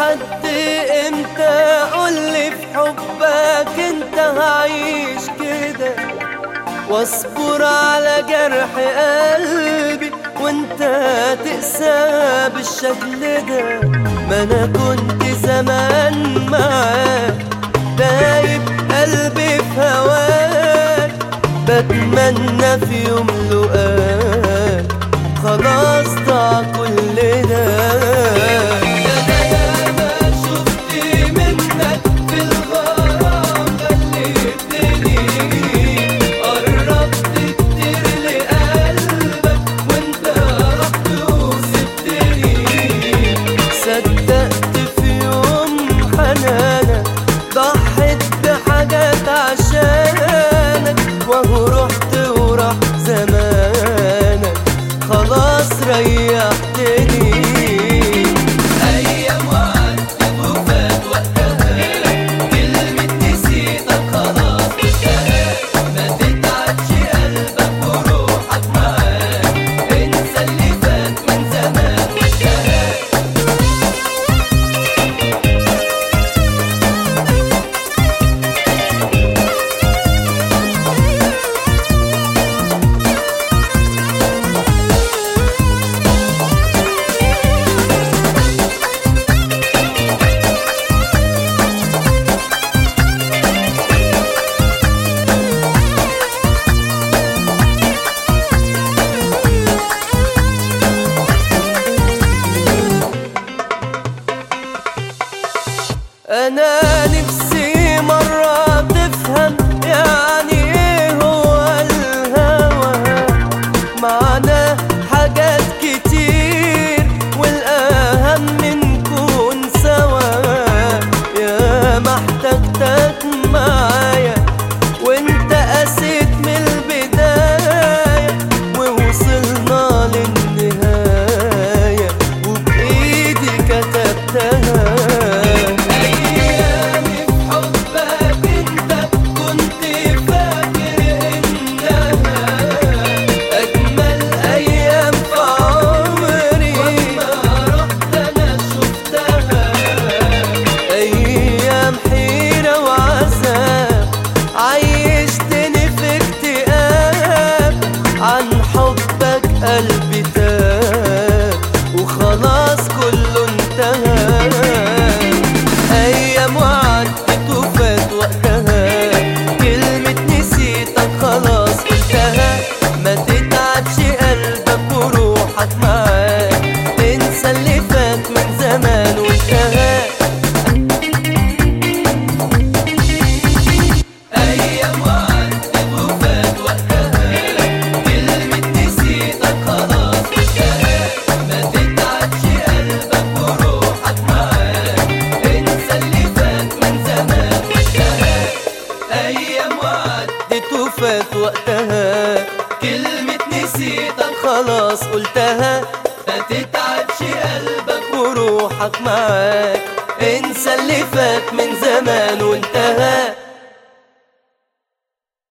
لحد امتى قولي في حبك انت هعيش كده، واصبر على جرح قلبي وانت تقسى بالشكل ده. ما انا كنت زمان معاك دايب قلبي في هواك، بتمنى في يوم لقاك خلاص ضاع كل ده. صدقت في يوم حنانك ضحيت بحاجات عشانك، وهو رحت وراح زمانك خلاص ريحتني. أيام وعدت وفات وقتها، كلمة نسيتك خلاص قلتها. ما تتعبش قلبك وروحك معاك، انسى اللي فات من زمان وانتهى. أنا نفسي مرة تفهم يعني إيه هو الهوى، معنا حاجات كتير والأهم نكون سوا. يا ما احتجتك معايا وانت قسيت من البداية، ووصلنا للنهاية وبإيدي كتبتها. عن حبك قلبي تاب وخلاص كله انتهى. أيام وعدت وفات وقتها، كلمة نسيتك خلاص قلتها. ما تتعبش قلبك وروحك معاك، انسى اللي فات من زمان وانتهى. أيام وعدت وفات وقتها، كلمة نسيتك خلاص قلتها. ما تتعبش قلبك وروحك معاك، انسى اللي فات من زمان وانتهى. أيام وعدت وفات وقتها، كلمة نسيتك خلاص قلتها. ما تتعبش قلبك وروحك معاك، انسى اللي فات من زمان وانتهى.